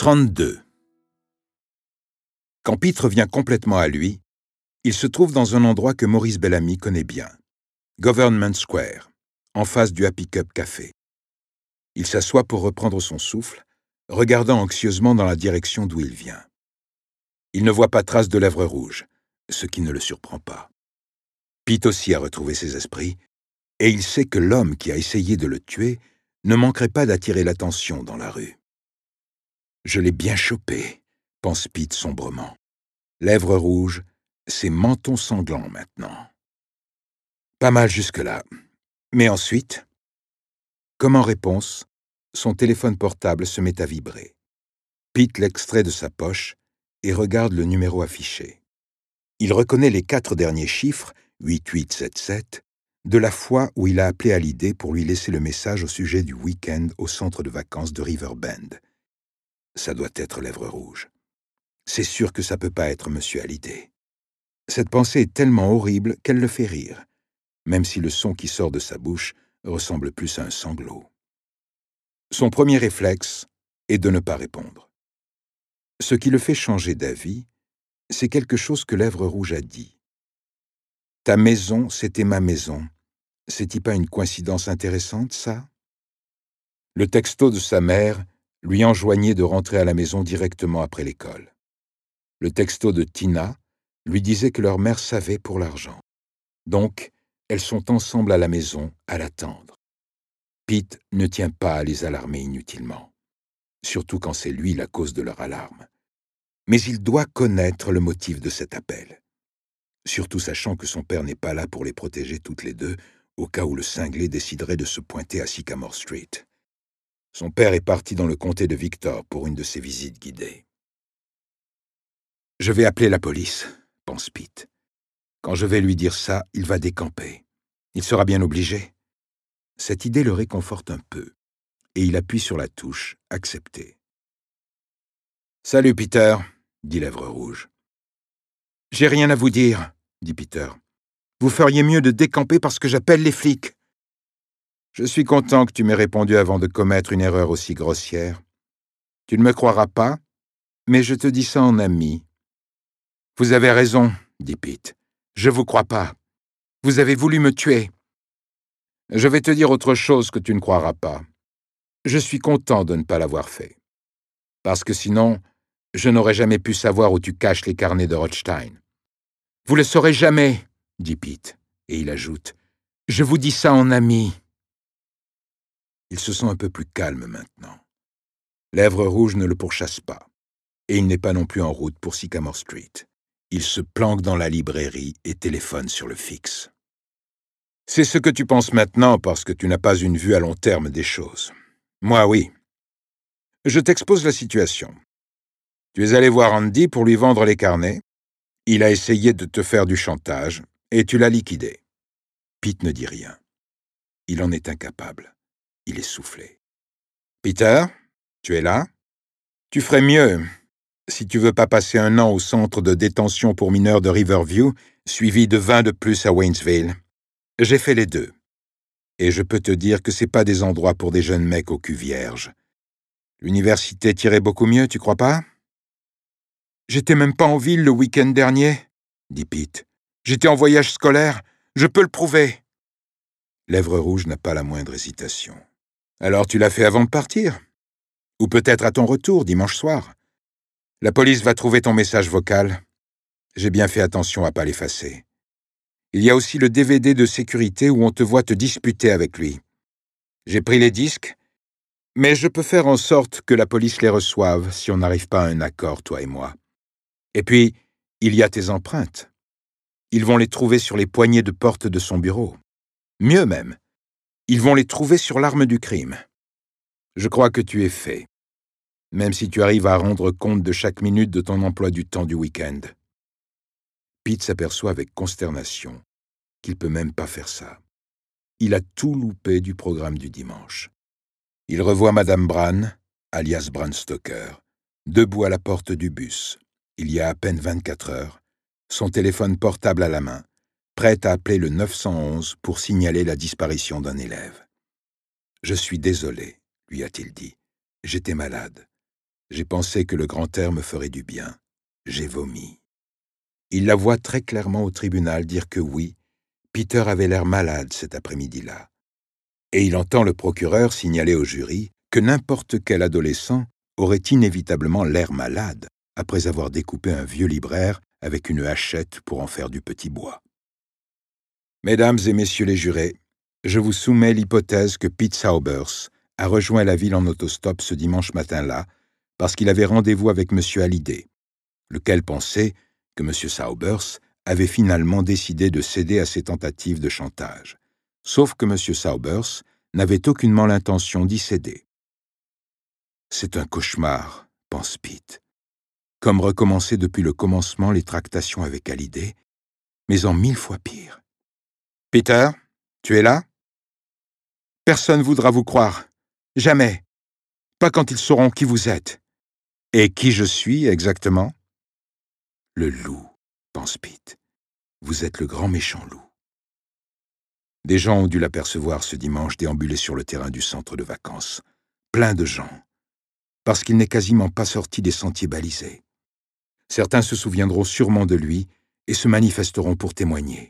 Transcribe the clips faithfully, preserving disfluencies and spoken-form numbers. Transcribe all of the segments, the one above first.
trente-deux. Quand Pete revient complètement à lui, il se trouve dans un endroit que Maurice Bellamy connaît bien, Government Square, en face du Happy Cup Café. Il s'assoit pour reprendre son souffle, regardant anxieusement dans la direction d'où il vient. Il ne voit pas trace de lèvres rouges, ce qui ne le surprend pas. Pete aussi a retrouvé ses esprits, et il sait que l'homme qui a essayé de le tuer ne manquerait pas d'attirer l'attention dans la rue. « Je l'ai bien chopé », pense Pete sombrement. Lèvres rouges, ses mentons sanglants maintenant. Pas mal jusque-là. Mais ensuite, comme en réponse, son téléphone portable se met à vibrer. Pete l'extrait de sa poche et regarde le numéro affiché. Il reconnaît les quatre derniers chiffres, huit huit sept sept, de la fois où il a appelé Hallyday pour lui laisser le message au sujet du week-end au centre de vacances de Riverbend. Ça doit être Lèvres rouges. C'est sûr que ça peut pas être Monsieur Hallyday. Cette pensée est tellement horrible qu'elle le fait rire, même si le son qui sort de sa bouche ressemble plus à un sanglot. Son premier réflexe est de ne pas répondre. Ce qui le fait changer d'avis, c'est quelque chose que Lèvres rouges a dit. « Ta maison, c'était ma maison. C'est-il pas une coïncidence intéressante, ça ?» Le texto de sa mère lui enjoignait de rentrer à la maison directement après l'école. Le texto de Tina lui disait que leur mère savait pour l'argent. Donc, elles sont ensemble à la maison, à l'attendre. Pete ne tient pas à les alarmer inutilement, surtout quand c'est lui la cause de leur alarme. Mais il doit connaître le motif de cet appel, surtout sachant que son père n'est pas là pour les protéger toutes les deux, au cas où le cinglé déciderait de se pointer à Sycamore Street. Son père est parti dans le comté de Victor pour une de ses visites guidées. « Je vais appeler la police », pense Pete. « Quand je vais lui dire ça, il va décamper. Il sera bien obligé. » Cette idée le réconforte un peu, et il appuie sur la touche « Accepter ». « Salut, Peter », dit Lèvres rouges. « J'ai rien à vous dire », dit Peter. « Vous feriez mieux de décamper parce que j'appelle les flics. » « Je suis content que tu m'aies répondu avant de commettre une erreur aussi grossière. Tu ne me croiras pas, mais je te dis ça en ami. »« Vous avez raison, » dit Pete. « Je vous crois pas. Vous avez voulu me tuer. » « Je vais te dire autre chose que tu ne croiras pas. Je suis content de ne pas l'avoir fait. Parce que sinon, je n'aurais jamais pu savoir où tu caches les carnets de Rothstein. »« Vous le saurez jamais, » dit Pete, et il ajoute « Je vous dis ça en ami. » Il se sent un peu plus calme maintenant. Lèvres rouges ne le pourchasse pas, et il n'est pas non plus en route pour Sycamore Street. Il se planque dans la librairie et téléphone sur le fixe. C'est ce que tu penses maintenant parce que tu n'as pas une vue à long terme des choses. Moi, oui. Je t'expose la situation. Tu es allé voir Andy pour lui vendre les carnets. Il a essayé de te faire du chantage, et tu l'as liquidé. Pete ne dit rien. Il en est incapable. Il est soufflé. « Peter, tu es là? Tu ferais mieux, si tu veux pas passer un an au centre de détention pour mineurs de Riverview, suivi de vingt de plus à Waynesville. J'ai fait les deux. Et je peux te dire que c'est pas des endroits pour des jeunes mecs au cul vierge. L'université t'irait beaucoup mieux, tu crois pas? »« J'étais même pas en ville le week-end dernier, » dit Pete. « J'étais en voyage scolaire, je peux le prouver. » Lèvres rouges n'a pas la moindre hésitation. « Alors tu l'as fait avant de partir? Ou peut-être à ton retour, dimanche soir? La police va trouver ton message vocal. J'ai bien fait attention à pas l'effacer. Il y a aussi le D V D de sécurité où on te voit te disputer avec lui. J'ai pris les disques, mais je peux faire en sorte que la police les reçoive si on n'arrive pas à un accord, toi et moi. Et puis, il y a tes empreintes. Ils vont les trouver sur les poignées de porte de son bureau. Mieux même, ils vont les trouver sur l'arme du crime. Je crois que tu es fait, même si tu arrives à rendre compte de chaque minute de ton emploi du temps du week-end. » Pete s'aperçoit avec consternation qu'il peut même pas faire ça. Il a tout loupé du programme du dimanche. Il revoit Madame Bran, alias Bran Stoker, debout à la porte du bus, il y a à peine vingt-quatre heures, son téléphone portable à la main, prête à appeler le neuf cent onze pour signaler la disparition d'un élève. « Je suis désolé, » lui a-t-il dit. « J'étais malade. J'ai pensé que le grand air me ferait du bien. J'ai vomi. Il la voit très clairement au tribunal dire que oui, Peter avait l'air malade cet après-midi-là. Et il entend le procureur signaler au jury que n'importe quel adolescent aurait inévitablement l'air malade après avoir découpé un vieux libraire avec une hachette pour en faire du petit bois. Mesdames et messieurs les jurés, je vous soumets l'hypothèse que Pete Saubers a rejoint la ville en autostop ce dimanche matin-là parce qu'il avait rendez-vous avec M. Hallyday, lequel pensait que M. Saubers avait finalement décidé de céder à ses tentatives de chantage, sauf que M. Saubers n'avait aucunement l'intention d'y céder. C'est un cauchemar, pense Pete, comme recommencer depuis le commencement les tractations avec Hallyday, mais en mille fois pire. « Peter, tu es là? Personne voudra vous croire. Jamais. Pas quand ils sauront qui vous êtes. Et qui je suis, exactement? » Le loup, pense Pete. Vous êtes le grand méchant loup. Des gens ont dû l'apercevoir ce dimanche déambuler sur le terrain du centre de vacances. Plein de gens. Parce qu'il n'est quasiment pas sorti des sentiers balisés. Certains se souviendront sûrement de lui et se manifesteront pour témoigner.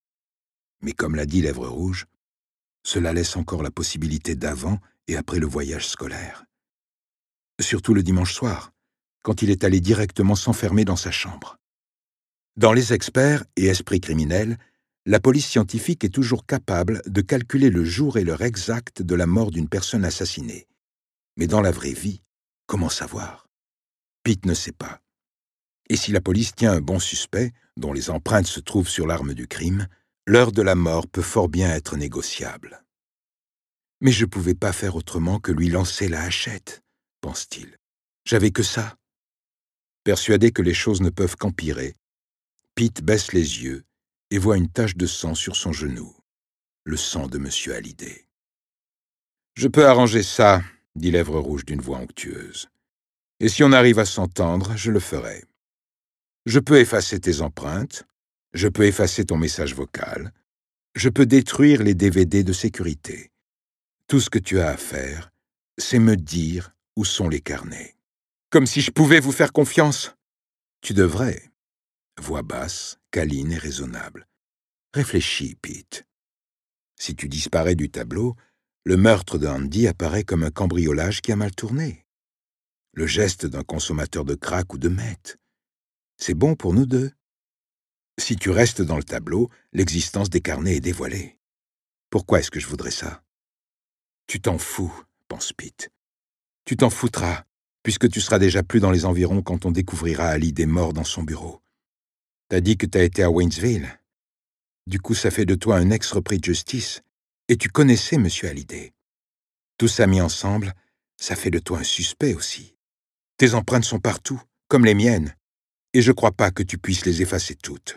Mais comme l'a dit Lèvres Rouges, cela laisse encore la possibilité d'avant et après le voyage scolaire. Surtout le dimanche soir, quand il est allé directement s'enfermer dans sa chambre. Dans les experts et esprits criminels, la police scientifique est toujours capable de calculer le jour et l'heure exacte de la mort d'une personne assassinée. Mais dans la vraie vie, comment savoir? Pete ne sait pas. Et si la police tient un bon suspect, dont les empreintes se trouvent sur l'arme du crime, l'heure de la mort peut fort bien être négociable. Mais je ne pouvais pas faire autrement que lui lancer la hachette, pense-t-il. J'avais que ça. Persuadé que les choses ne peuvent qu'empirer, Pete baisse les yeux et voit une tache de sang sur son genou, le sang de M. Hallyday. « Je peux arranger ça, » dit Lèvres Rouges d'une voix onctueuse. « Et si on arrive à s'entendre, je le ferai. Je peux effacer tes empreintes, je peux effacer ton message vocal, je peux détruire les D V D de sécurité. Tout ce que tu as à faire, c'est me dire où sont les carnets. Comme si je pouvais vous faire confiance. Tu devrais. » Voix basse, câline et raisonnable. Réfléchis, Pete. Si tu disparais du tableau, le meurtre de Andy apparaît comme un cambriolage qui a mal tourné. Le geste d'un consommateur de crack ou de meth. C'est bon pour nous deux. Si tu restes dans le tableau, l'existence des carnets est dévoilée. Pourquoi est-ce que je voudrais ça? Tu t'en fous, pense Pete. Tu t'en foutras, puisque tu seras déjà plus dans les environs quand on découvrira Hallyday mort dans son bureau. T'as dit que t'as été à Waynesville. Du coup, ça fait de toi un ex-repris de justice, et tu connaissais M. Hallyday. Tout ça mis ensemble, ça fait de toi un suspect aussi. Tes empreintes sont partout, comme les miennes, et je crois pas que tu puisses les effacer toutes.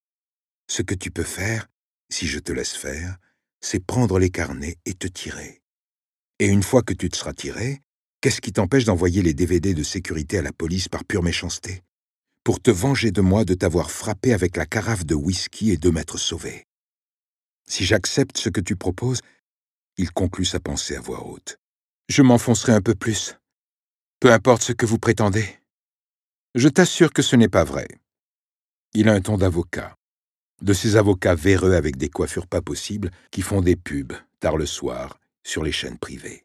Ce que tu peux faire, si je te laisse faire, c'est prendre les carnets et te tirer. Et une fois que tu te seras tiré, qu'est-ce qui t'empêche d'envoyer les D V D de sécurité à la police par pure méchanceté? Pour te venger de moi de t'avoir frappé avec la carafe de whisky et de m'être sauvé. Si j'accepte ce que tu proposes, il conclut sa pensée à voix haute. Je m'enfoncerai un peu plus. Peu importe ce que vous prétendez. Je t'assure que ce n'est pas vrai. Il a un ton d'avocat. De ces avocats véreux avec des coiffures pas possibles qui font des pubs, tard le soir, sur les chaînes privées.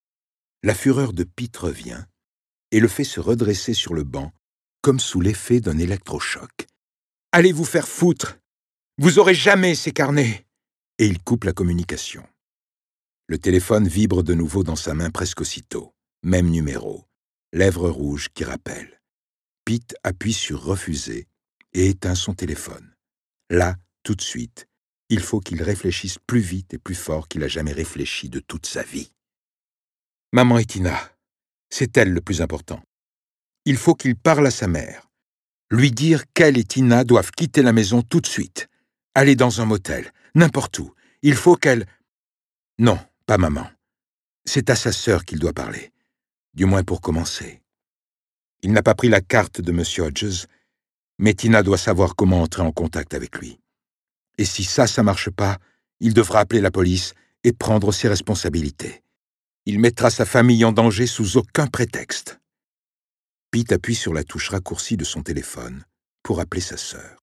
La fureur de Pete revient et le fait se redresser sur le banc comme sous l'effet d'un électrochoc. « Allez vous faire foutre! Vous aurez jamais ces carnets !» Et il coupe la communication. Le téléphone vibre de nouveau dans sa main presque aussitôt. Même numéro. Lèvres rouges qui rappelle. Pete appuie sur « Refuser » et éteint son téléphone. Là, tout de suite, il faut qu'il réfléchisse plus vite et plus fort qu'il a jamais réfléchi de toute sa vie. Maman et Tina, c'est elle le plus important. Il faut qu'il parle à sa mère. Lui dire qu'elle et Tina doivent quitter la maison tout de suite. Aller dans un motel, n'importe où. Il faut qu'elle... Non, pas maman. C'est à sa sœur qu'il doit parler. Du moins pour commencer. Il n'a pas pris la carte de M. Hodges, mais Tina doit savoir comment entrer en contact avec lui. Et si ça, ça marche pas, il devra appeler la police et prendre ses responsabilités. Il mettra sa famille en danger sous aucun prétexte. Pete appuie sur la touche raccourcie de son téléphone pour appeler sa sœur.